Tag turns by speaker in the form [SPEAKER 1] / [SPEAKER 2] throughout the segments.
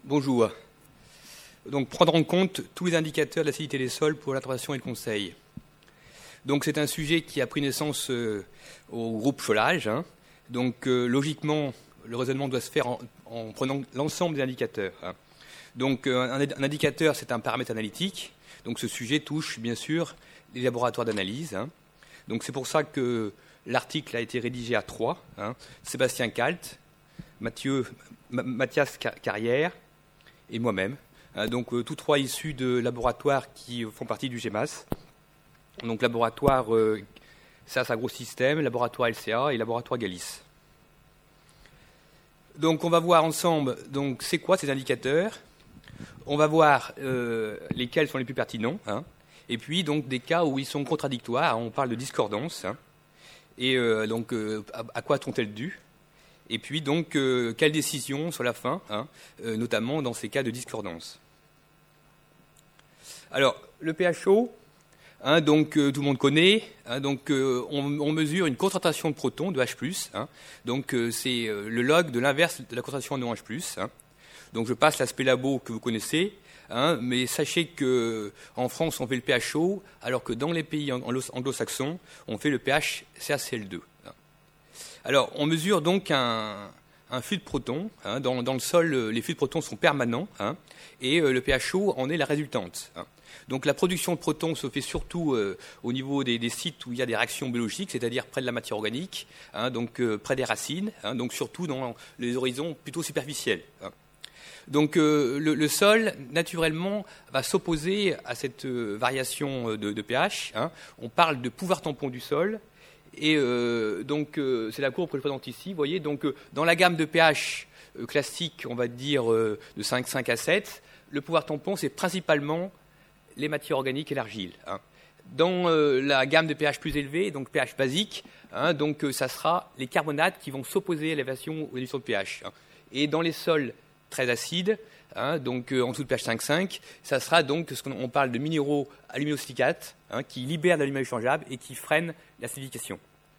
[SPEAKER 1] Bonjour. Donc, prendre en compte tous les indicateurs de l'acidité des sols pour l'interprétation et le conseil. Donc, c'est un sujet qui a pris naissance au groupe Cholage. Donc, logiquement, le raisonnement doit se faire en prenant l'ensemble des indicateurs. Donc, un indicateur, c'est un paramètre analytique. Donc, ce sujet touche, bien sûr, les laboratoires d'analyse. Donc, c'est pour ça que l'article a été rédigé à 3. Sébastien Kalt, Mathias Carrière et moi-même. Donc, tous 3 issus de laboratoires qui font partie du GEMAS. Donc, laboratoire SAS Agrosystèmes, laboratoire LCA et laboratoire Galis. Donc, on va voir ensemble, donc, c'est quoi ces indicateurs. On va voir lesquels sont les plus pertinents. Et puis, donc, des cas où ils sont contradictoires. On parle de discordance. Et donc, à quoi sont-elles dues? Et puis, donc, quelles décisions sur la fin, notamment dans ces cas de discordance. Alors, le pHO, donc, tout le monde connaît. Donc, on mesure une concentration de protons, de H+. Donc, c'est le log de l'inverse de la concentration en OH+. Donc, je passe l'aspect labo que vous connaissez. Mais sachez qu'en France, on fait le pHO, alors que dans les pays anglo-saxons, on fait le pH CaCl2. Alors, on mesure donc un flux de protons. Dans le sol, les flux de protons sont permanents, et le pHO en est la résultante. Donc, la production de protons se fait surtout au niveau des sites où il y a des réactions biologiques, c'est-à-dire près de la matière organique, donc près des racines, donc surtout dans les horizons plutôt superficiels. Donc, le sol, naturellement, va s'opposer à cette variation de pH. On parle de pouvoir tampon du sol. Et donc, c'est la courbe que je présente ici. Vous voyez, donc, dans la gamme de pH classique, on va dire de 5 à 7, le pouvoir tampon, c'est principalement les matières organiques et l'argile. Dans la gamme de pH plus élevée, donc pH basique, donc, ça sera les carbonates qui vont s'opposer à l'élévation ou à l'émission de pH. Et dans les sols très acides, donc en dessous de pH 5,5, ça sera donc ce qu'on parle de minéraux aluminosilicates, qui libèrent de l'aluminium échangeable et qui freinent l'acidification.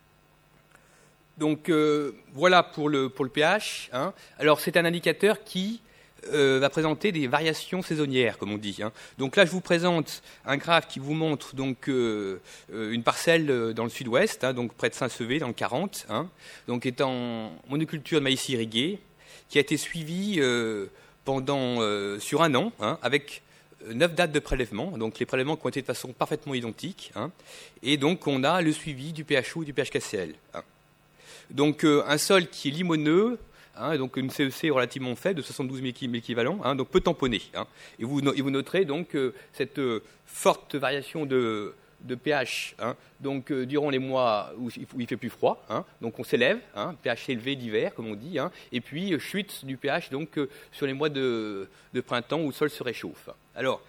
[SPEAKER 1] Donc voilà pour le pH. Alors c'est un indicateur qui va présenter des variations saisonnières, comme on dit. Donc là, je vous présente un graphe qui vous montre donc une parcelle dans le sud-ouest, donc près de Saint-Sevé, dans le 40, donc étant monoculture de maïs irrigué, qui a été suivie sur un an, avec 9 dates de prélèvement, donc les prélèvements qui ont été de façon parfaitement identique, et donc on a le suivi du pHO et du pH-KCl. Donc un sol qui est limoneux, donc une CEC relativement faible, de 72 équivalents, donc peu tamponné. Et vous noterez donc cette forte variation de pH, donc durant les mois où il fait plus froid, donc on s'élève, pH élevé d'hiver comme on dit, et puis chute du pH donc sur les mois de printemps où le sol se réchauffe. Alors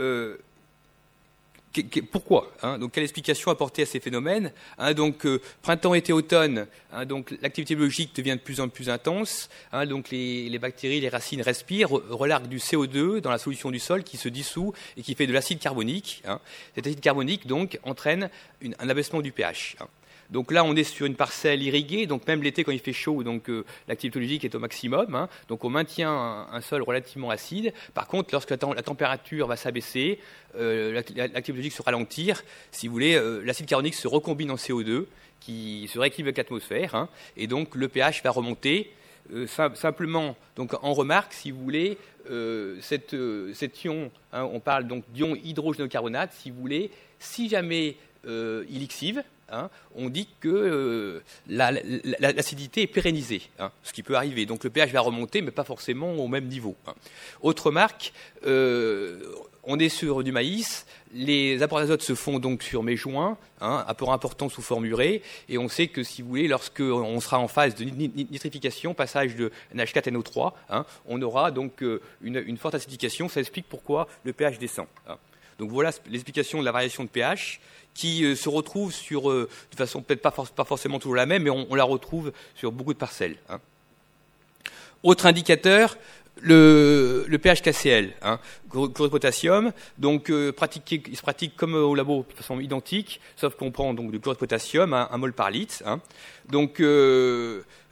[SPEAKER 1] pourquoi donc quelle explication apporter à ces phénomènes? Donc printemps, été, automne, donc l'activité biologique devient de plus en plus intense, donc les bactéries, les racines respirent, relarguent du CO2 dans la solution du sol qui se dissout et qui fait de l'acide carbonique. Cet acide carbonique donc entraîne un abaissement du pH. Donc là, on est sur une parcelle irriguée, donc même l'été quand il fait chaud, donc l'activité biologique est au maximum, donc on maintient un sol relativement acide. Par contre, lorsque la température va s'abaisser, l'activité biologique se ralentir, si vous voulez, l'acide carbonique se recombine en CO2, qui se rééquilibre avec l'atmosphère, et donc le pH va remonter. Simplement, donc en remarque, si vous voulez, cet ion, on parle donc d'ion hydrogénocarbonate, si vous voulez, si jamais il lixive, on dit que l'acidité est pérennisée, ce qui peut arriver. Donc le pH va remonter, mais pas forcément au même niveau. Autre remarque, on est sur du maïs, les apports d'azote se font donc sur mai-juin, apport important sous forme urée, et on sait que si vous voulez, lorsqu'on sera en phase de nitrification, passage de NH4NO3, on aura donc une forte acidification. Ça explique pourquoi le pH descend. Donc voilà l'explication de la variation de pH qui se retrouve de façon peut-être pas forcément toujours la même, mais on la retrouve sur beaucoup de parcelles. Autre indicateur, le pH-KCl, chlorure de potassium, donc il se pratique comme au labo de façon identique, sauf qu'on prend donc du chlorure de potassium, 1 mol par litre. Donc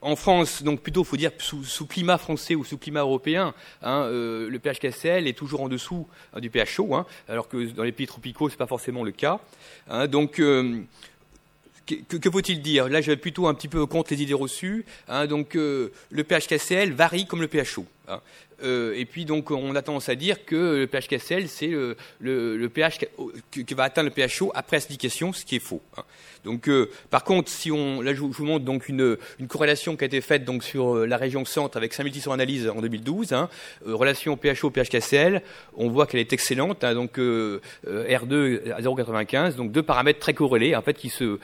[SPEAKER 1] En France, donc plutôt, faut dire sous climat français ou sous climat européen, le pH KCl est toujours en dessous du pH chaud, alors que dans les pays tropicaux, c'est pas forcément le cas. Donc que faut-il dire? Là, je vais plutôt un petit peu contre les idées reçues. Donc, le pH KCl varie comme le pH chaud. Et puis, donc, on a tendance à dire que le pH KCl, c'est le pH qui va atteindre le pH chaud après acidification, ce qui est faux. Donc, par contre, là, je vous montre donc une corrélation qui a été faite donc sur la région centre avec 5600 analyses en 2012. Relation pH chaud pH KCl, on voit qu'elle est excellente. Donc, R2 à 0,95, donc deux paramètres très corrélés, en fait, qui se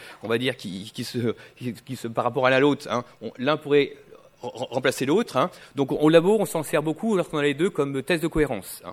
[SPEAKER 1] par rapport à l'autre, l'un pourrait remplacer l'autre. Donc, au labo, on s'en sert beaucoup lorsqu'on a les deux comme test de cohérence.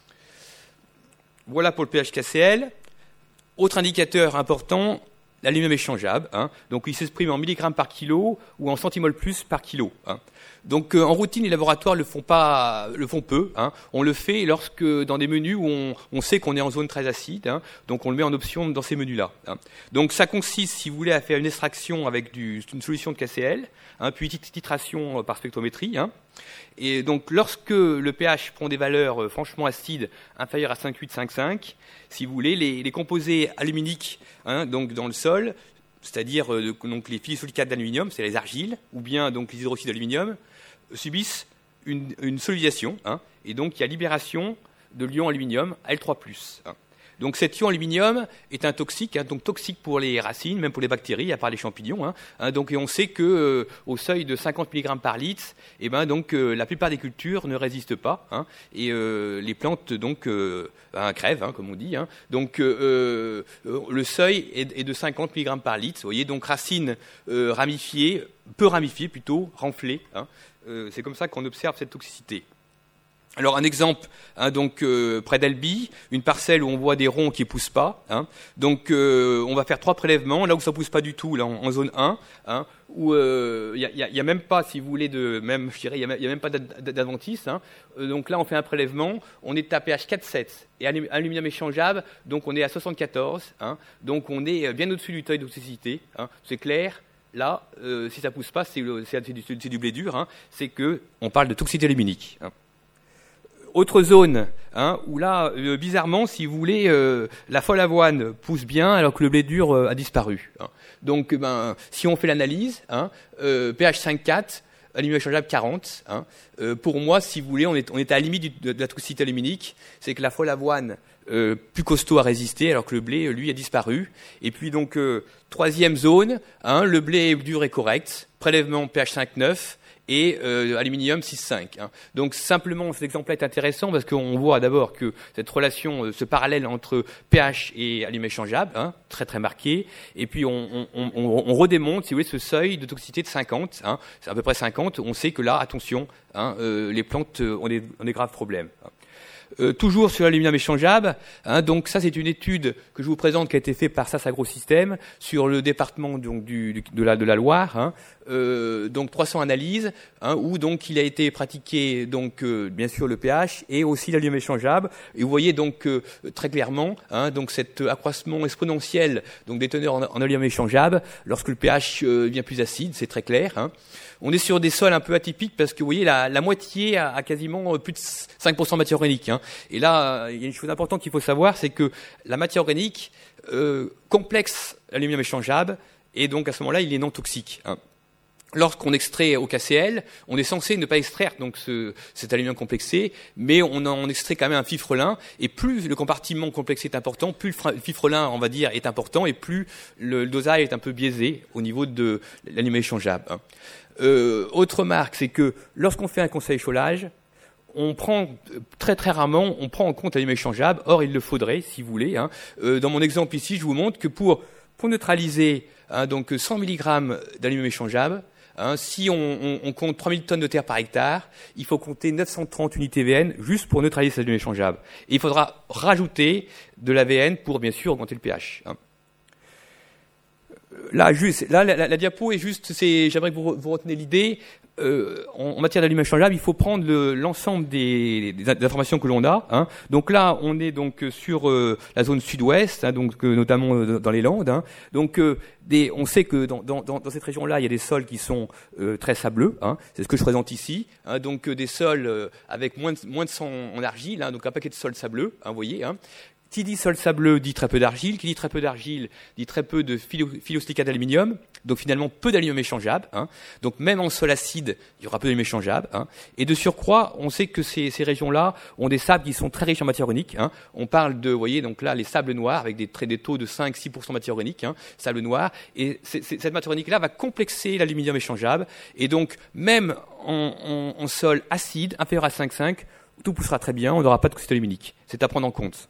[SPEAKER 1] Voilà pour le pH KCl. Autre indicateur important, l'aluminium échangeable. Donc, il s'exprime en milligrammes par kilo ou en centimol plus par kilo. Donc, en routine, les laboratoires le font peu. On le fait lorsque dans des menus où on sait qu'on est en zone très acide. Donc, on le met en option dans ces menus-là. Donc, ça consiste, si vous voulez, à faire une extraction avec une solution de KCl, puis titration par spectrométrie. Et donc, lorsque le pH prend des valeurs franchement acides inférieures à 5,8, 5,5, si vous voulez, les composés aluminiques donc dans le sol, c'est-à-dire donc les filosilicates d'aluminium, c'est les argiles, ou bien donc les hydroxydes d'aluminium, subissent une solidisation, et donc il y a libération de l'ion aluminium Al3+. Donc cet ion aluminium est un toxique, donc toxique pour les racines, même pour les bactéries, à part les champignons. Donc, et on sait que au seuil de 50 mg par litre, donc la plupart des cultures ne résistent pas, et les plantes donc crèvent, comme on dit. Donc le seuil est de 50 mg par litre. Vous voyez, donc racines ramifiées, peu ramifiées plutôt, renflées. C'est comme ça qu'on observe cette toxicité. Alors un exemple, donc près d'Albi, une parcelle où on voit des ronds qui poussent pas. Donc on va faire 3 prélèvements, là où ça pousse pas du tout, là en zone 1, où il y a même pas, si vous voulez, il y a même pas d'adventice. Donc là on fait un prélèvement, on est à pH 4,7 et aluminium échangeable, donc on est à 74. Donc on est bien au-dessus du seuil de toxicité. C'est clair. Là, si ça pousse pas, c'est du blé dur. C'est que on parle de toxicité aluminique. Autre zone, où là, bizarrement, si vous voulez, la folle avoine pousse bien alors que le blé dur a disparu. Donc, si on fait l'analyse, pH 5,4, aluminium échangeable 40. Pour moi, si vous voulez, on est à la limite de la toxicité aluminique. C'est que la folle avoine plus costaud a résisté alors que le blé, lui, a disparu. Et puis donc, troisième zone, le blé dur est correct, prélèvement pH 5,9. Et aluminium 6,5. Donc simplement cet exemple-là est intéressant parce qu'on voit d'abord que cette relation, ce parallèle entre pH et aluminium échangeable, très très marqué. Et puis on redémonte, si vous voulez, ce seuil de toxicité de 50, c'est à peu près 50. On sait que là, attention, les plantes ont des graves problèmes. Toujours sur l'aluminium échangeable, donc ça c'est une étude que je vous présente qui a été faite par SAS Agrosystèmes sur le département donc de la Loire, donc 300 analyses, où donc il a été pratiqué donc bien sûr le pH et aussi l'aluminium échangeable, et vous voyez donc très clairement donc cet accroissement exponentiel donc des teneurs en aluminium échangeable lorsque le pH devient plus acide, c'est très clair. On est sur des sols un peu atypiques parce que vous voyez la moitié a quasiment plus de 5% de matière organique. Et là, il y a une chose importante qu'il faut savoir, c'est que la matière organique complexe l'aluminium échangeable, et donc à ce moment-là, il est non toxique. Lorsqu'on extrait au KCl, on est censé ne pas extraire donc cet aluminium complexé, mais on en extrait quand même un fifrelin, et plus le compartiment complexé est important, plus le fifrelin, on va dire, est important, et plus le dosage est un peu biaisé au niveau de l'aluminium échangeable. Autre remarque, c'est que lorsqu'on fait un conseil écholage, on prend très très rarement, on prend en compte l'aluminium échangeable. Or, il le faudrait, si vous voulez. Dans mon exemple ici, je vous montre que pour neutraliser donc 100 mg d'aluminium échangeable, si on compte 3000 tonnes de terre par hectare, il faut compter 930 unités VN juste pour neutraliser cet aluminium échangeable. Et il faudra rajouter de la VN pour bien sûr augmenter le pH. Là, la diapo est juste, j'aimerais que vous retenez l'idée. en matière d'aliments échangeables, il faut prendre l'ensemble des informations que l'on a. Hein. Donc là, on est donc sur la zone sud-ouest, hein, donc notamment dans les Landes. Hein. Donc on sait que dans cette région-là, il y a des sols qui sont très sableux. Hein. C'est ce que je présente ici. Hein. Donc des sols avec moins de 100 en argile, hein, donc un paquet de sols sableux. Hein, vous voyez. Hein. Qui dit sol sableux dit très peu d'argile. Qui dit très peu d'argile dit très peu de phyllosilicate d'aluminium. Donc finalement peu d'aluminium échangeable. Hein. Donc même en sol acide, il y aura peu d'aluminium échangeable. Hein. Et de surcroît, on sait que ces régions-là ont des sables qui sont très riches en matière organique. Hein. On parle de, vous voyez, donc là les sables noirs avec des taux de 5-6% de matière organique, hein, sable noir. Et cette matière organique-là va complexer l'aluminium échangeable. Et donc même en sol acide inférieur à 5,5, tout poussera très bien. On n'aura pas de oxyde aluminique. C'est à prendre en compte.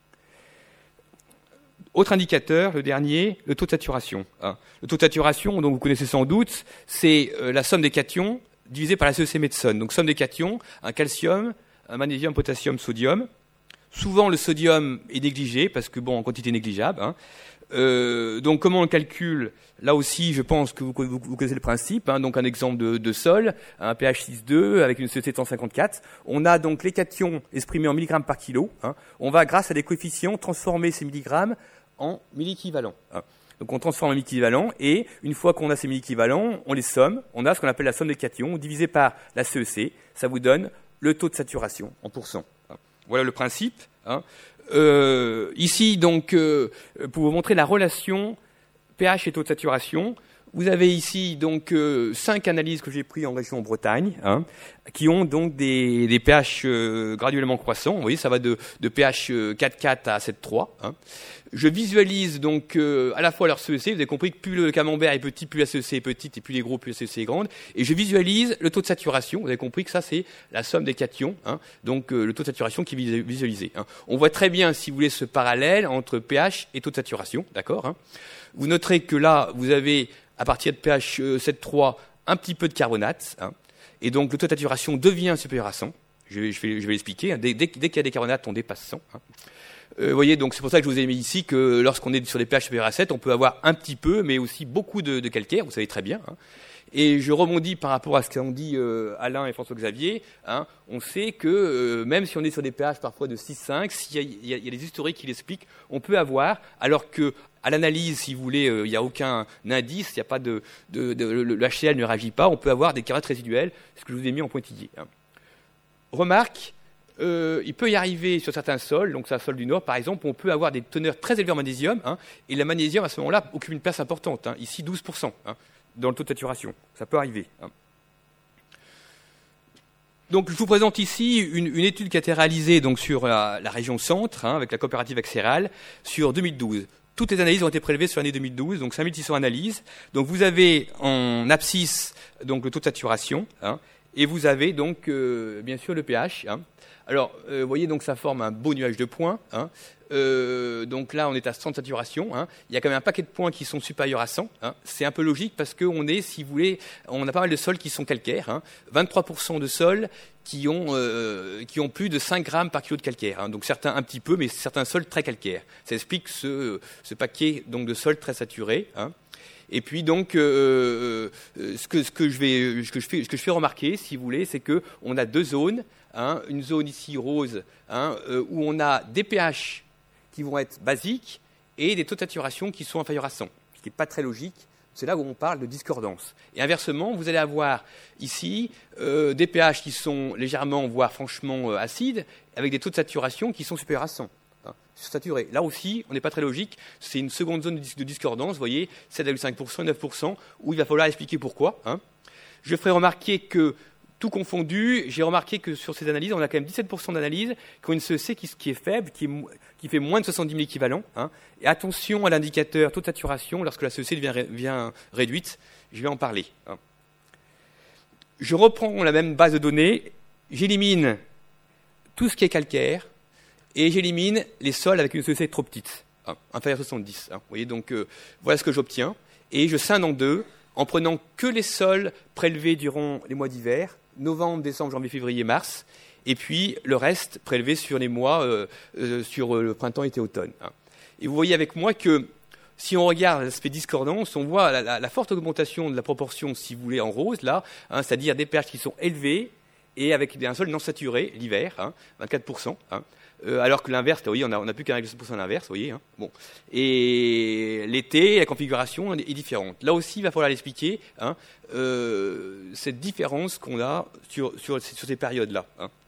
[SPEAKER 1] Autre indicateur, le dernier, le taux de saturation. Le taux de saturation, donc vous connaissez sans doute, c'est la somme des cations divisée par la CEC Medson. Donc somme des cations, un calcium, un magnésium, potassium, sodium. Souvent le sodium est négligé parce que en quantité négligeable. Hein. Donc comment on calcule? Là aussi, je pense que vous connaissez le principe. Hein. Donc un exemple de sol, un pH 6,2 avec une CEC de 154. On a donc les cations exprimés en milligrammes par kilo. Hein. On va, grâce à des coefficients, transformer ces milligrammes en milli-équivalents. Donc on transforme en milli-équivalents et une fois qu'on a ces milli-équivalents, on les somme. On a ce qu'on appelle la somme des cations divisé par la CEC. Ça vous donne le taux de saturation en pourcent. Voilà le principe. Hein. Ici, donc, pour vous montrer la relation pH et taux de saturation, vous avez ici donc 5 analyses que j'ai prises en région Bretagne, hein, qui ont donc des pH graduellement croissants. Vous voyez, ça va de pH 4,4 à 7,3. Hein. Je visualise donc à la fois leur CEC. Vous avez compris que plus le camembert est petit, plus la CEC est petite, et plus les gros, plus la CEC est grande. Et je visualise le taux de saturation. Vous avez compris que ça, c'est la somme des cations. Hein, donc le taux de saturation qui est visualisé. Hein. On voit très bien, si vous voulez, ce parallèle entre pH et taux de saturation. D'accord, hein. Vous noterez que là, vous avez, à partir de pH 7,3, un petit peu de carbonate. Hein, et donc le taux de saturation devient supérieur à 100. Je vais l'expliquer. Hein. Dès qu'il y a des carbonates, on dépasse 100. Hein. Vous voyez, donc c'est pour ça que je vous ai mis ici que lorsqu'on est sur des pH supérieurs à 7, on peut avoir un petit peu, mais aussi beaucoup de calcaire, vous savez très bien. Hein. Et je rebondis par rapport à ce qu'ont dit Alain et François-Xavier. Hein. On sait que même si on est sur des pH parfois de 6,5, s'il y a des historiques qui l'expliquent, on peut avoir, alors que à l'analyse, si vous voulez, il n'y a aucun indice, il n'y a pas le HCl ne réagit pas, on peut avoir des carbonates résiduels, ce que je vous ai mis en pointillé. Hein. Remarque, il peut y arriver sur certains sols, donc c'est un sol du Nord par exemple, on peut avoir des teneurs très élevées en magnésium, hein, et le magnésium à ce moment-là occupe une place importante, hein, ici 12%, hein, dans le taux de saturation. Ça peut arriver. Hein. Donc je vous présente ici une étude qui a été réalisée donc, sur la région centre, hein, avec la coopérative Axéral, sur 2012. Toutes les analyses ont été prélevées sur l'année 2012, donc 5600 analyses. Donc vous avez en abscisse donc, le taux de saturation, hein, et vous avez donc bien sûr le pH. Hein. Alors, vous voyez, donc ça forme un beau nuage de points. Hein. Donc là, on est à 100 de saturation. Hein. Il y a quand même un paquet de points qui sont supérieurs à 100. Hein. C'est un peu logique parce qu'on est, si vous voulez, on a pas mal de sols qui sont calcaires. Hein. 23% de sols qui ont plus de 5 grammes par kilo de calcaire. Hein. Donc certains un petit peu, mais certains sols très calcaires. Ça explique ce paquet donc, de sols très saturés. Hein. Et puis donc, ce que je fais remarquer, si vous voulez, c'est que on a deux zones. Hein, une zone ici rose, hein, où on a des pH qui vont être basiques et des taux de saturation qui sont inférieurs à 100, ce qui n'est pas très logique. C'est là où on parle de discordance. Et inversement, vous allez avoir ici des pH qui sont légèrement, voire franchement acides, avec des taux de saturation qui sont supérieurs à 100. Hein, saturés. Là aussi, on n'est pas très logique. C'est une seconde zone de discordance, vous voyez, 7,5% et 9%, où il va falloir expliquer pourquoi. Hein. Je ferai remarquer que tout confondu, j'ai remarqué que sur ces analyses, on a quand même 17% d'analyses qui ont une CEC qui est faible, qui fait moins de 70 000 équivalents. Hein. Et attention à l'indicateur taux de saturation lorsque la CEC devient réduite. Je vais en parler. Hein. Je reprends la même base de données, j'élimine tout ce qui est calcaire et j'élimine les sols avec une CEC trop petite, hein, inférieure à 70. Hein. Vous voyez, donc voilà ce que j'obtiens. Et je scinde en deux en prenant que les sols prélevés durant les mois d'hiver, novembre, décembre, janvier, février, mars, et puis le reste prélevé sur les mois sur le printemps, été, automne. Hein. Et vous voyez avec moi que si on regarde l'aspect discordance, on voit la forte augmentation de la proportion, si vous voulez, en rose, là, c'est-à-dire des pH qui sont élevés et avec un sol non saturé l'hiver, 24%. Alors que l'inverse, vous voyez, on n'a plus qu'un 1,7% à l'inverse, vous voyez. Bon. Et l'été, la configuration est différente. Là aussi, il va falloir l'expliquer, cette différence qu'on a sur ces périodes-là.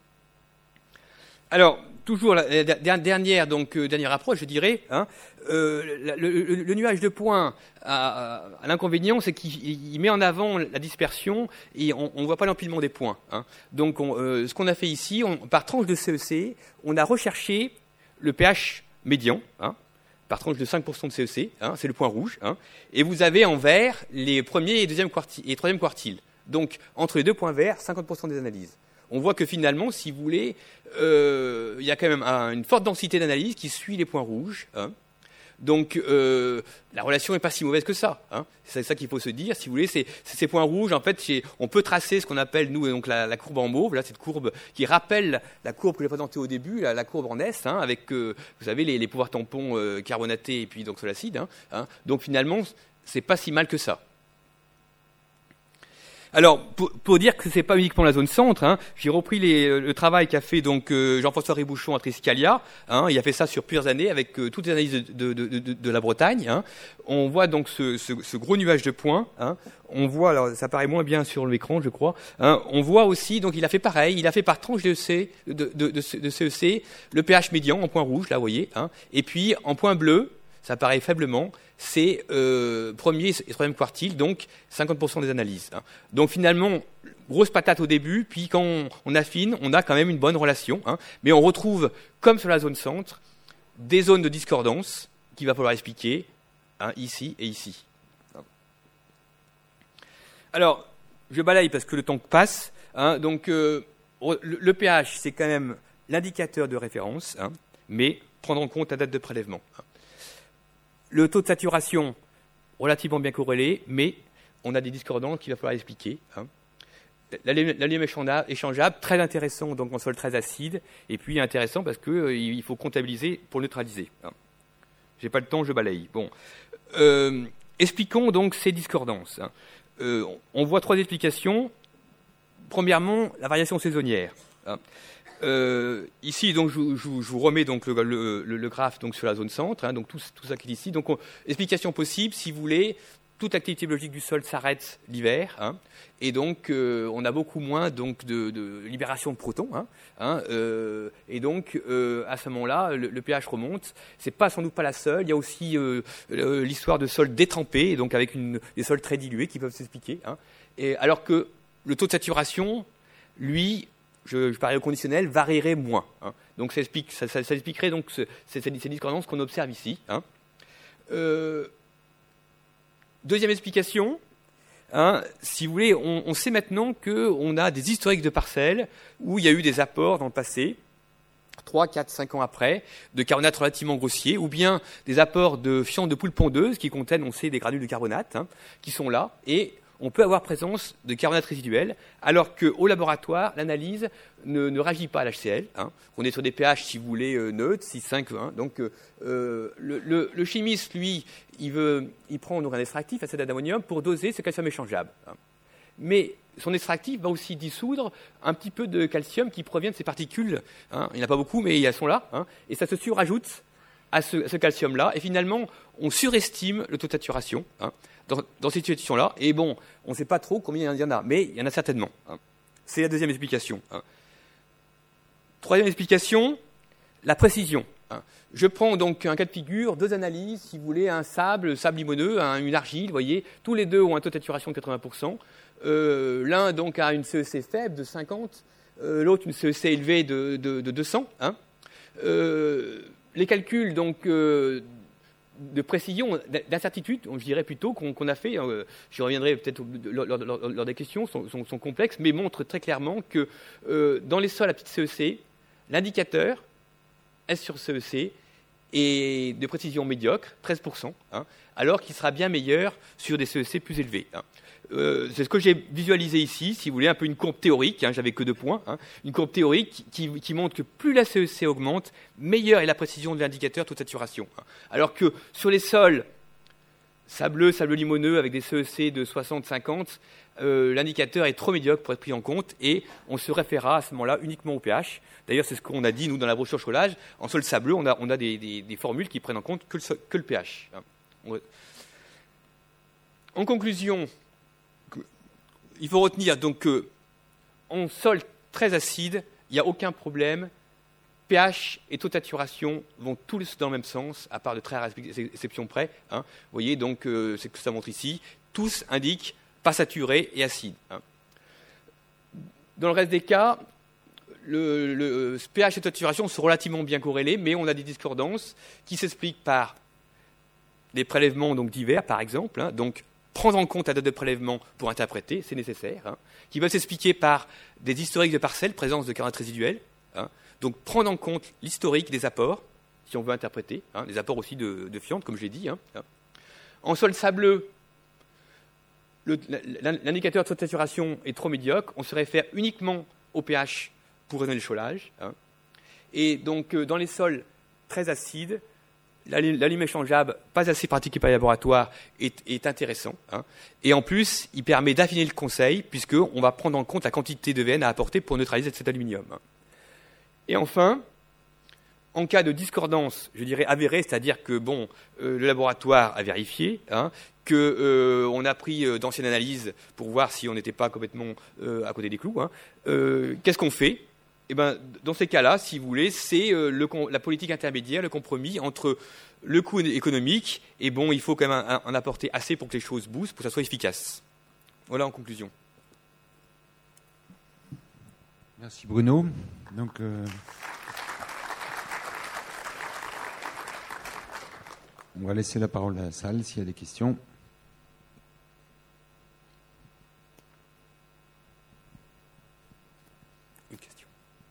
[SPEAKER 1] Alors, toujours la dernière approche, je dirais. Le nuage de points a l'inconvénient, c'est qu'il met en avant la dispersion et on ne voit pas l'empilement des points. Donc, ce qu'on a fait ici, par tranche de CEC, on a recherché le pH médian, par tranche de 5% de CEC, c'est le point rouge. Et vous avez en vert les premiers et troisième quartiles. Donc, entre les deux points verts, 50% des analyses. On voit que finalement, si vous voulez, il y a quand même une forte densité d'analyse qui suit les points rouges. Donc, la relation n'est pas si mauvaise que ça. C'est ça qu'il faut se dire. Si vous voulez, c'est ces points rouges. En fait, on peut tracer ce qu'on appelle, nous, donc, la courbe en mauve. Là, cette courbe qui rappelle la courbe que j'ai présentée au début, la courbe en S, avec, vous savez, les pouvoirs tampons carbonatés et puis donc sur l'acide. Donc, finalement, c'est pas si mal que ça. Alors, pour dire que c'est pas uniquement la zone centre, j'ai repris le travail qu'a fait donc Jean-François Ribouchon à Triscalia. Il a fait ça sur plusieurs années avec toutes les analyses de la Bretagne. On voit donc ce gros nuage de points. On voit, alors ça paraît moins bien sur l'écran, je crois. On voit aussi, donc il a fait pareil, il a fait par tranche de CEC le pH médian en point rouge, là, vous voyez. Et puis en point bleu, ça paraît faiblement, c'est premier et troisième quartile, donc 50% des analyses. Donc finalement, grosse patate au début, puis quand on affine, on a quand même une bonne relation. Mais on retrouve, comme sur la zone centre, des zones de discordance qu'il va falloir expliquer, ici et ici. Alors, je balaye parce que le temps passe. Donc le pH, c'est quand même l'indicateur de référence, mais prendre en compte la date de prélèvement. Le taux de saturation, relativement bien corrélé, mais on a des discordances qu'il va falloir expliquer. L'allium échangeable, très intéressant donc en sol très acide, et puis intéressant parce qu'il faut comptabiliser pour neutraliser. J'ai pas le temps, je balaye. Bon, expliquons donc ces discordances. On voit trois explications. Premièrement, la variation saisonnière. Ici, donc, je vous remets donc le graphe donc sur la zone centre, donc tout ça qui est ici. Donc, explication possible, si vous voulez, toute l'activité biologique du sol s'arrête l'hiver, et donc on a beaucoup moins donc de libération de protons, et donc à ce moment-là, le pH remonte. C'est sans doute pas la seule. Il y a aussi l'histoire de sols détrempés, donc avec des sols très dilués qui peuvent s'expliquer. Et alors que le taux de saturation, lui, je parie au conditionnel, varierait moins. Donc ça expliquerait donc ces discordances qu'on observe ici. Deuxième explication, si vous voulez, on sait maintenant qu'on a des historiques de parcelles où il y a eu des apports dans le passé, 3, 4, 5 ans après, de carbonate relativement grossier, ou bien des apports de fientes de poules pondeuses qui contiennent, on sait, des granules de carbonate, qui sont là, et on peut avoir présence de carbonate résiduel, alors qu'au laboratoire, l'analyse ne réagit pas à l'HCl. On est sur des pH, si vous voulez, neutres, 6, 5, 1. Donc, le chimiste, lui, il prend donc un extractif, acide d'ammonium, pour doser ce calcium échangeable. Mais son extractif va aussi dissoudre un petit peu de calcium qui provient de ces particules. Il n'y en a pas beaucoup, mais elles sont là. Et ça se surajoute à ce calcium-là. Et finalement, on surestime le taux de saturation. Dans cette situation-là, et bon, on ne sait pas trop combien il y en a, mais il y en a certainement. C'est la deuxième explication. Troisième explication, la précision. Je prends donc un cas de figure, deux analyses, si vous voulez, un sable limoneux, une argile, vous voyez, tous les deux ont un taux de saturation de 80%. L'un donc a une CEC faible de 50, l'autre une CEC élevée de 200. Les calculs donc de précision, d'incertitude, je dirais plutôt, qu'on a fait, j'y reviendrai peut-être lors des questions, sont complexes, mais montrent très clairement que dans les sols à petite CEC, l'indicateur S sur CEC est de précision médiocre, 13%, alors qu'il sera bien meilleur sur des CEC plus élevés. C'est ce que j'ai visualisé ici, si vous voulez, un peu une courbe théorique, j'avais que 2 points, une courbe théorique qui montre que plus la CEC augmente, meilleure est la précision de l'indicateur taux de saturation. Alors que sur les sols sableux, sableux limoneux avec des CEC de 60-50, l'indicateur est trop médiocre pour être pris en compte et on se référera à ce moment-là uniquement au pH. D'ailleurs, c'est ce qu'on a dit, nous, dans la brochure cholage. En sol sableux, on a des formules qui prennent en compte que le pH. En conclusion, il faut retenir donc qu'en sol très acide, il n'y a aucun problème. pH et taux de saturation vont tous dans le même sens, à part de très rares exceptions près. Vous voyez, donc, c'est ce que ça montre ici. Tous indiquent pas saturé et acide. Dans le reste des cas, le pH et taux de saturation sont relativement bien corrélés, mais on a des discordances qui s'expliquent par des prélèvements donc, divers, par exemple. Donc, prendre en compte la date de prélèvement pour interpréter, c'est nécessaire. Qui peuvent s'expliquer par des historiques de parcelles, présence de caractères résiduels. Donc, prendre en compte l'historique des apports, si on veut interpréter, les apports aussi de fientes, comme je l'ai dit. En sol sableux, l'indicateur de taux de saturation est trop médiocre. On se réfère uniquement au pH pour raisonner le cholage. Et donc, dans les sols très acides, l'allume échangeable, pas assez pratiqué par les laboratoires, est intéressant. Et en plus, il permet d'affiner le conseil, puisqu'on va prendre en compte la quantité de VN à apporter pour neutraliser cet aluminium. Et enfin, en cas de discordance, je dirais avérée, c'est-à-dire que le laboratoire a vérifié, qu'on a pris d'anciennes analyses pour voir si on n'était pas complètement à côté des clous, qu'est-ce qu'on fait ? Eh ben, dans ces cas-là, si vous voulez, c'est la politique intermédiaire, le compromis entre le coût économique et il faut quand même en apporter assez pour que les choses bougent, pour que ça soit efficace. Voilà en conclusion.
[SPEAKER 2] Merci Bruno. Donc, on va laisser la parole à la salle s'il y a des questions.
[SPEAKER 1] Une question.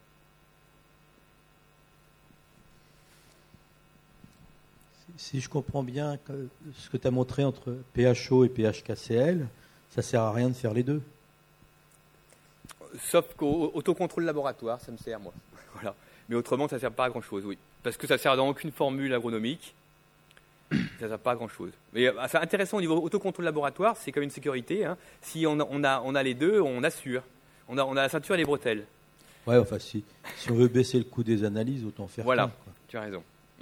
[SPEAKER 3] Si je comprends bien ce que tu as montré entre PHO et PHKCl, ça ne sert à rien de faire les deux.
[SPEAKER 1] Sauf qu'au autocontrôle laboratoire, ça me sert, moi. Voilà. Mais autrement, ça ne sert pas à grand-chose, oui. Parce que ça ne sert dans aucune formule agronomique. Ça ne sert pas à grand-chose. Mais c'est intéressant au niveau autocontrôle laboratoire, c'est comme une sécurité. Si on a les deux, on assure. On a la ceinture et les bretelles.
[SPEAKER 3] Ouais, enfin, si on veut baisser le coût des analyses, autant faire
[SPEAKER 1] voilà,
[SPEAKER 3] ça. Voilà,
[SPEAKER 1] tu as raison.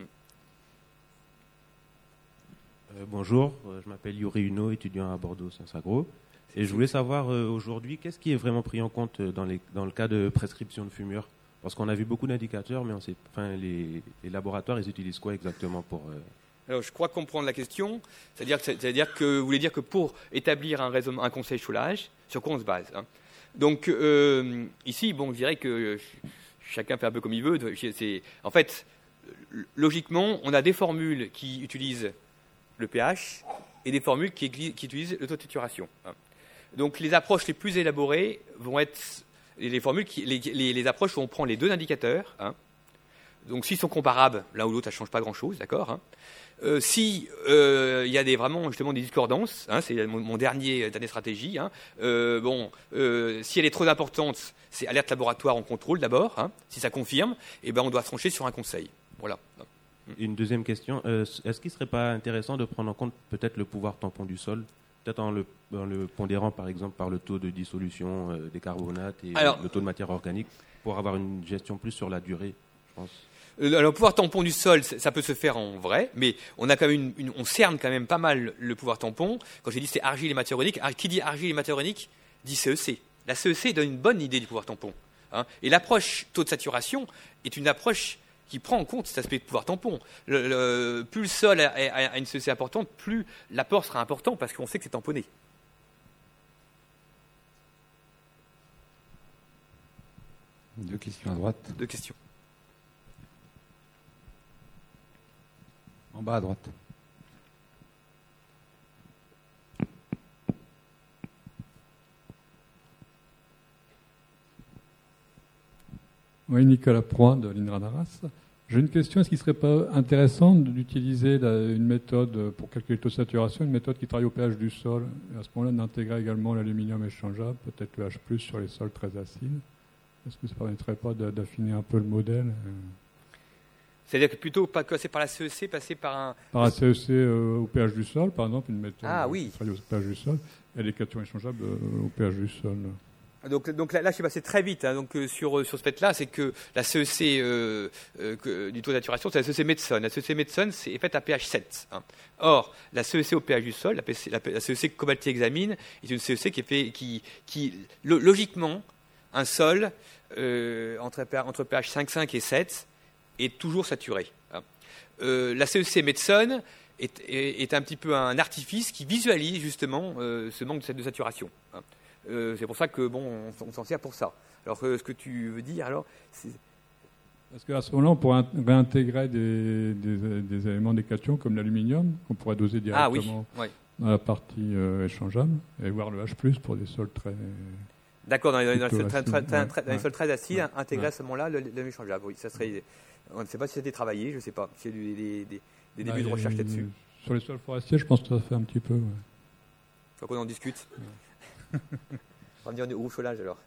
[SPEAKER 4] Bonjour, je m'appelle Yuri Huno, étudiant à Bordeaux Sciences Agro. Et je voulais savoir aujourd'hui, qu'est-ce qui est vraiment pris en compte dans le cas de prescription de fumure ? Parce qu'on a vu beaucoup d'indicateurs, mais les laboratoires, ils utilisent quoi exactement pour...
[SPEAKER 1] Alors, je crois comprendre la question. C'est-à-dire que vous voulez dire que pour établir un conseil cholage, sur quoi on se base ? Donc, ici, je dirais que chacun fait un peu comme il veut. En fait, logiquement, on a des formules qui utilisent le pH et des formules qui utilisent le taux de saturation. Donc, les approches les plus élaborées vont être les formules, les approches où on prend les deux indicateurs. Donc, s'ils sont comparables, l'un ou l'autre, ça ne change pas grand-chose, d'accord. Si il y a vraiment justement des discordances, c'est mon dernière stratégie. Si elle est trop importante, c'est alerte laboratoire en contrôle d'abord. Si ça confirme, on doit trancher sur un conseil. Voilà.
[SPEAKER 4] Une deuxième question, est-ce qu'il ne serait pas intéressant de prendre en compte peut-être le pouvoir tampon du sol, peut-être en le pondérant par exemple par le taux de dissolution des carbonates et le taux de matière organique, pour avoir une gestion plus sur la durée, je pense.
[SPEAKER 1] Le pouvoir tampon du sol, ça peut se faire en vrai, mais on a quand même on cerne quand même pas mal le pouvoir tampon. Quand j'ai dit c'est argile et matière organique, qui dit argile et matière organique dit CEC. La CEC donne une bonne idée du pouvoir tampon. Et l'approche taux de saturation est une approche qui prend en compte cet aspect de pouvoir tampon. Plus le sol a une CEC importante, plus l'apport sera important parce qu'on sait que c'est tamponné.
[SPEAKER 2] Deux questions à droite.
[SPEAKER 1] Deux questions.
[SPEAKER 2] En bas à droite.
[SPEAKER 5] Oui, Nicolas Proin de l'INRA d'Arras. J'ai une question. Est-ce qu'il ne serait pas intéressant d'utiliser une méthode pour calculer le taux de saturation, une méthode qui travaille au pH du sol, et à ce moment-là d'intégrer également l'aluminium échangeable, peut-être le H+, sur les sols très acides? Est-ce que ça ne permettrait pas d'affiner un peu le modèle?
[SPEAKER 1] C'est-à-dire que plutôt pas passer par la CEC, passer par un...
[SPEAKER 5] Par un CEC au pH du sol, par exemple, une méthode
[SPEAKER 1] oui.
[SPEAKER 5] qui travaille au pH du sol, et les cations échangeables au pH du sol.
[SPEAKER 1] Donc là, je suis passé très vite. Donc sur ce fait-là, c'est que la CEC du taux de saturation, c'est la CEC Medson. La CEC Medson est faite à pH 7. Or, la CEC au pH du sol, la CEC que Cobalti examine, est une CEC qui logiquement, un sol entre pH 5,5 et 7 est toujours saturé. La CEC Medson est un petit peu un artifice qui visualise justement ce manque de saturation. C'est pour ça que on s'en sert pour ça. Alors ce que tu veux dire, alors, c'est...
[SPEAKER 5] Parce qu'à ce moment-là, on pourrait réintégrer des éléments des cations comme l'aluminium, qu'on pourrait doser directement dans la partie échangeable, et voir le H+, pour des sols très...
[SPEAKER 1] D'accord, dans les sols très acides, intégrer à ce moment-là le échangeable. Oui, ça serait... On ne sait pas si ça a été travaillé, je ne sais pas. S'il y a des débuts de recherche là-dessus.
[SPEAKER 5] Sur les sols forestiers, je pense que ça fait un petit peu.
[SPEAKER 1] Il faut qu'on en discute. On va dire du rouffolage alors.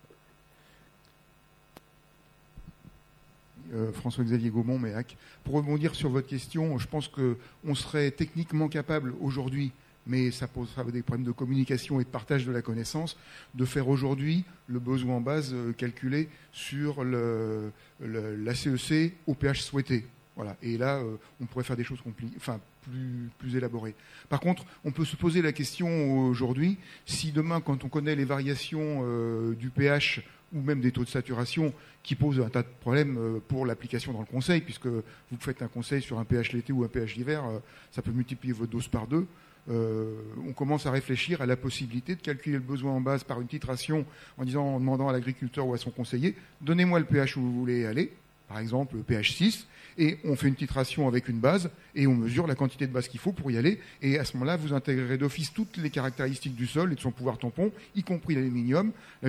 [SPEAKER 6] François-Xavier Gaumont, MEAC. Pour rebondir sur votre question, je pense qu'on serait techniquement capable aujourd'hui, mais ça posera des problèmes de communication et de partage de la connaissance, de faire aujourd'hui le besoin en base calculé sur la CEC au pH souhaité. Voilà. Et là, on pourrait faire des choses plus élaborées. Par contre, on peut se poser la question aujourd'hui, si demain, quand on connaît les variations du pH ou même des taux de saturation qui posent un tas de problèmes pour l'application dans le conseil, puisque vous faites un conseil sur un pH l'été ou un pH d'hiver, ça peut multiplier votre dose par 2. On commence à réfléchir à la possibilité de calculer le besoin en base par une titration en demandant à l'agriculteur ou à son conseiller, donnez-moi le pH où vous voulez aller, par exemple le pH 6, et on fait une titration avec une base et on mesure la quantité de base qu'il faut pour y aller, et à ce moment-là vous intégrerez d'office toutes les caractéristiques du sol et de son pouvoir tampon, y compris l'aluminium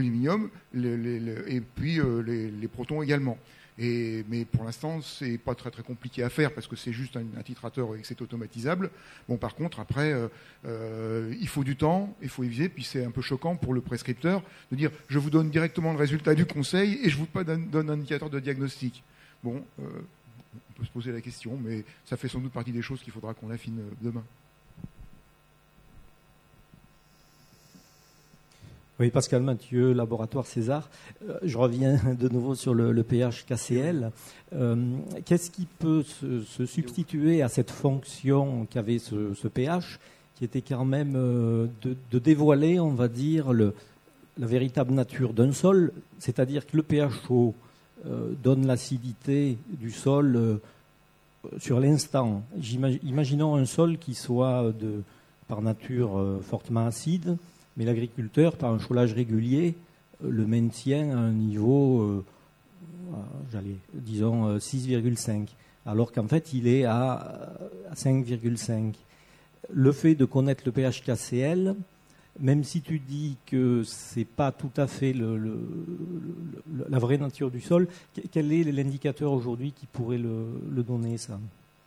[SPEAKER 6] et puis les protons également. Mais pour l'instant, c'est pas très très compliqué à faire parce que c'est juste un titrateur et que c'est automatisable. Bon, par contre, après, il faut du temps, il faut éviter, puis c'est un peu choquant pour le prescripteur de dire je vous donne directement le résultat du conseil et je vous donne un indicateur de diagnostic. Bon, on peut se poser la question, mais ça fait sans doute partie des choses qu'il faudra qu'on affine demain.
[SPEAKER 3] Oui, Pascal Mathieu, Laboratoire César. Je reviens de nouveau sur le pH KCl. Qu'est-ce qui peut se substituer à cette fonction qu'avait ce pH, qui était quand même de dévoiler, on va dire, la véritable nature d'un sol, c'est-à-dire que le pH haut donne l'acidité du sol sur l'instant. Imaginons un sol qui soit par nature fortement acide, mais l'agriculteur, par un choulage régulier, le maintient à un niveau, disons 6,5, alors qu'en fait il est à 5,5. Le fait de connaître le pH KCl, même si tu dis que c'est pas tout à fait la vraie nature du sol, quel est l'indicateur aujourd'hui qui pourrait le donner, ça ?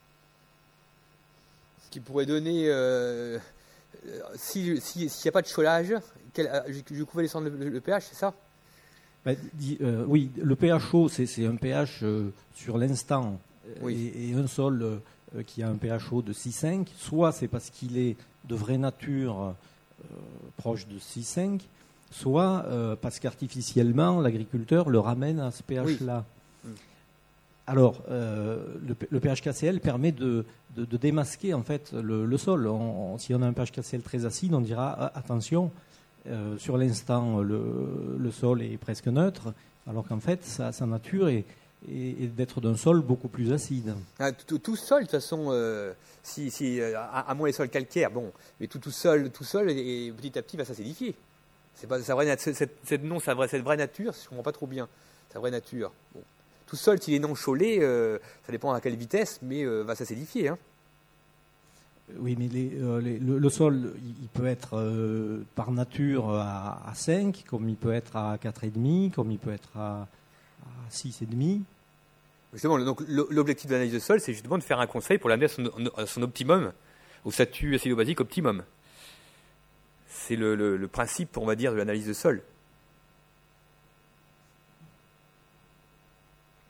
[SPEAKER 1] Qui pourrait donner... S'il n'y a pas de cholage, je pouvais descendre le pH, c'est ça ?
[SPEAKER 3] Oui, le pH haut, c'est un pH sur l'instant,
[SPEAKER 1] oui.
[SPEAKER 3] et un sol qui a un pH haut de 6,5, soit c'est parce qu'il est de vraie nature proche de 6,5, soit parce qu'artificiellement l'agriculteur le ramène à ce pH-là. Oui. Alors, le pH KCl permet de démasquer en fait le sol. Si on a un pH KCl très acide, on dira attention, sur l'instant le sol est presque neutre, alors qu'en fait sa nature est d'être d'un sol beaucoup plus acide.
[SPEAKER 1] Tout sol, de toute façon, à moins les sols calcaires, bon, mais tout sol et petit à petit va s'acidifier. C'est pas sa vraie nature, je ne comprends pas trop bien sa vraie nature. Bon. Tout sol, s'il est non chaulé, ça dépend à quelle vitesse, mais va s'acidifier. Hein.
[SPEAKER 3] Oui, mais le sol, il peut être par nature à 5, comme il peut être à 4,5, comme il peut être à 6,5.
[SPEAKER 1] Justement, donc, l'objectif de l'analyse de sol, c'est justement de faire un conseil pour l'amener à son optimum, au statut acido-basique optimum. C'est le principe, on va dire, de l'analyse de sol.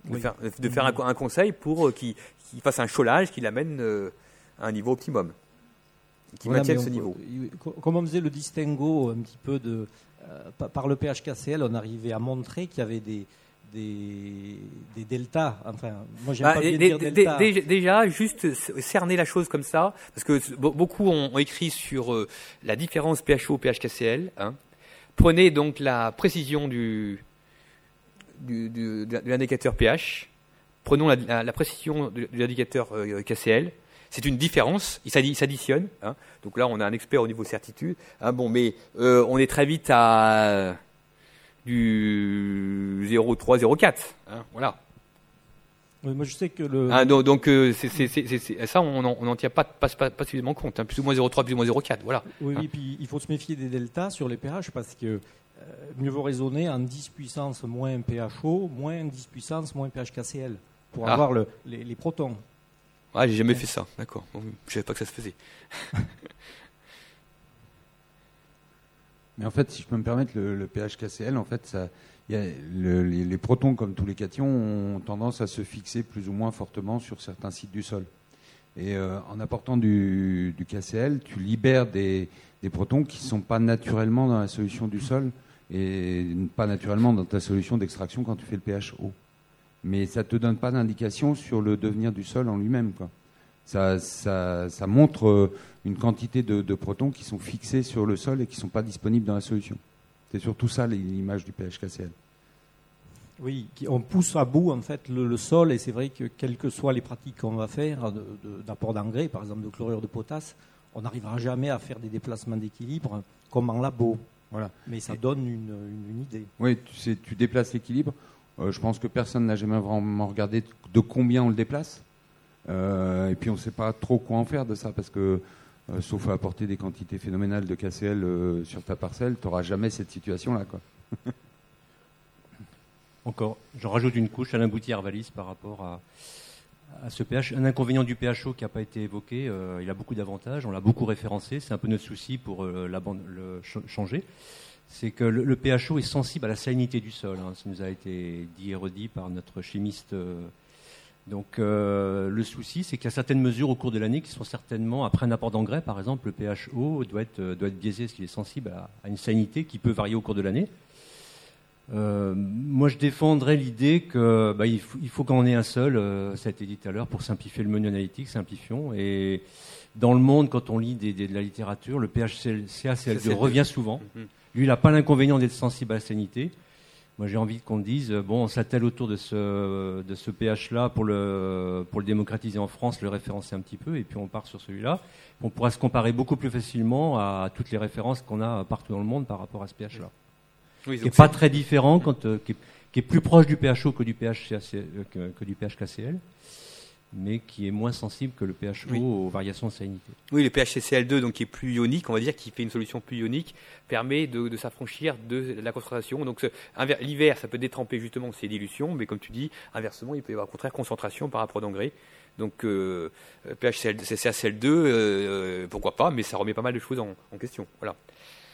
[SPEAKER 1] de faire un conseil pour qu'il fasse un cholage qui l'amène à un niveau optimum, qui maintienne ce niveau.
[SPEAKER 3] Comme on faisait le distinguo un petit peu par le PHKCL, on arrivait à montrer qu'il y avait des deltas. Enfin, moi, j'aime pas bien dire delta.
[SPEAKER 1] Déjà, juste cerner la chose comme ça, parce que beaucoup ont écrit sur la différence PHO-PHKCL. Hein. Prenez donc la précision de l'indicateur pH. Prenons la précision de l'indicateur KCL. C'est une différence, il s'additionne. Hein. Donc là, on a un expert au niveau certitude. Hein, mais on est très vite à du 0,3, 0,4. Hein, voilà.
[SPEAKER 3] Oui, moi, je sais que
[SPEAKER 1] ça, on n'en tient pas suffisamment compte. Hein, plus ou moins 0,3, plus ou moins 0,4. Voilà.
[SPEAKER 3] Oui,
[SPEAKER 1] hein.
[SPEAKER 3] Et puis il faut se méfier des deltas sur les pH parce que mieux vaut raisonner en 10 puissance moins PHO, moins 10 puissance moins PHKCL pour avoir les protons.
[SPEAKER 1] Ah, j'ai jamais fait ça, d'accord. Bon, je savais pas que ça se faisait.
[SPEAKER 2] Mais en fait, si je peux me permettre, le PHKCL, en fait, les protons, comme tous les cations, ont tendance à se fixer plus ou moins fortement sur certains sites du sol. Et en apportant du KCL, tu libères des protons qui ne sont pas naturellement dans la solution du sol et pas naturellement dans ta solution d'extraction quand tu fais le pH haut. Mais ça ne te donne pas d'indication sur le devenir du sol en lui-même, quoi. Ça montre une quantité de protons qui sont fixés sur le sol et qui ne sont pas disponibles dans la solution. C'est surtout ça l'image du PHKCL.
[SPEAKER 3] Oui, on pousse à bout en fait le sol et c'est vrai que quelles que soient les pratiques qu'on va faire d'apport d'engrais, par exemple de chlorure de potasse, on n'arrivera jamais à faire des déplacements d'équilibre comme en labo. Voilà. Mais ça donne une idée.
[SPEAKER 2] Oui, tu déplaces l'équilibre. Je pense que personne n'a jamais vraiment regardé de combien on le déplace. Et puis on ne sait pas trop quoi en faire de ça parce que, sauf à apporter des quantités phénoménales de KCL sur ta parcelle, tu n'auras jamais cette situation-là, quoi.
[SPEAKER 7] Encore, j'en rajoute une couche, Alain Boutier-Arvalis, par rapport à ce pH. Un inconvénient du PHO qui n'a pas été évoqué, il a beaucoup d'avantages, on l'a beaucoup référencé, c'est un peu notre souci pour le changer. C'est que le PHO est sensible à la salinité du sol. Hein. Ça nous a été dit et redit par notre chimiste. Donc le souci, c'est qu'il y a certaines mesures au cours de l'année qui sont certainement, après un apport d'engrais, par exemple, le PHO doit être biaisé parce qu'il est sensible à une salinité qui peut varier au cours de l'année. Moi, je défendrais l'idée que il faut qu'on ait un seul, ça a été dit tout à l'heure, pour simplifier le menu analytique, simplifions. Et dans le monde, quand on lit de la littérature, le PHCA-CL2 revient souvent. Lui, il n'a pas l'inconvénient d'être sensible à la salinité. Moi, j'ai envie qu'on dise, bon, on s'attelle autour de ce pH-là pour le démocratiser en France, le référencer un petit peu, et puis on part sur celui-là. On pourra se comparer beaucoup plus facilement à toutes les références qu'on a partout dans le monde par rapport à ce pH-là. Oui, qui n'est pas très différent, qui est plus proche du PHO que du PHKCL, mais qui est moins sensible que le PHO aux variations de salinité.
[SPEAKER 1] Oui, le PHCCL2, donc qui est plus ionique, on va dire, qui fait une solution plus ionique, permet de s'affranchir de la concentration. Donc l'hiver, ça peut détremper justement ces dilutions, mais comme tu dis, inversement, il peut y avoir au contraire concentration par rapport d'engrais. Donc PHCCL2, pourquoi pas, mais ça remet pas mal de choses en question. Voilà.